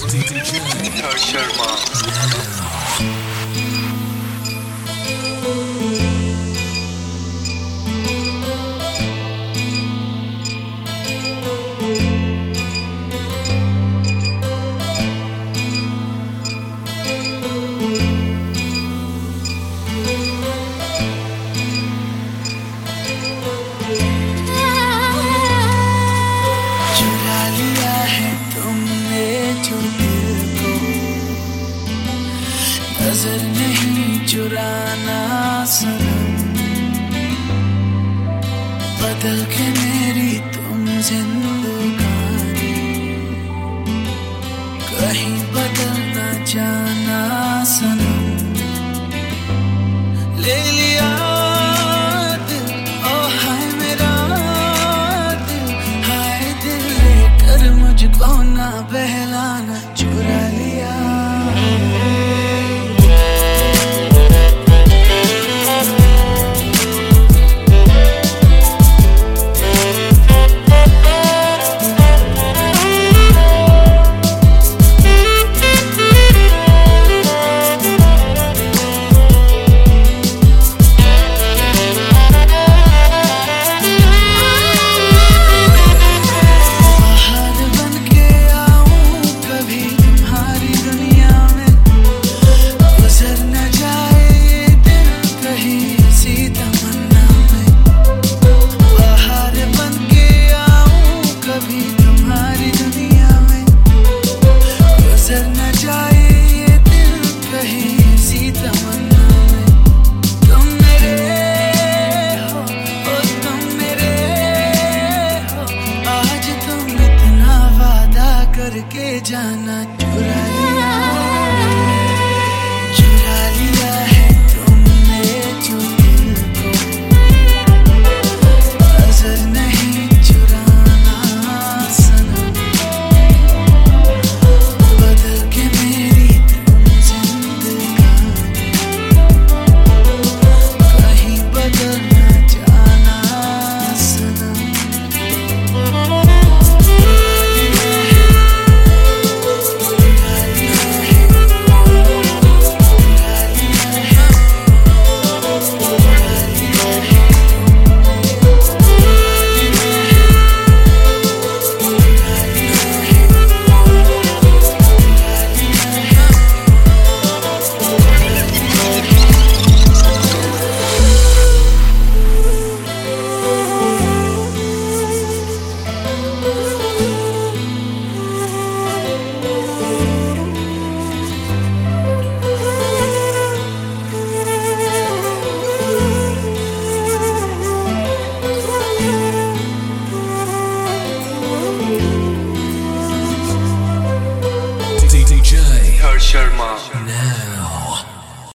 Nithar Sharma. चुरा लिया है तुमने जो दिल को, नजर नहीं चुराना सनम। बदल के मेरी तुम जिंदगानी, कहीं बदल न जाना सनम। ले लिया दिल, ओ हाय मेरा दिल, हाय दिल लेकर मुझको ना बहला।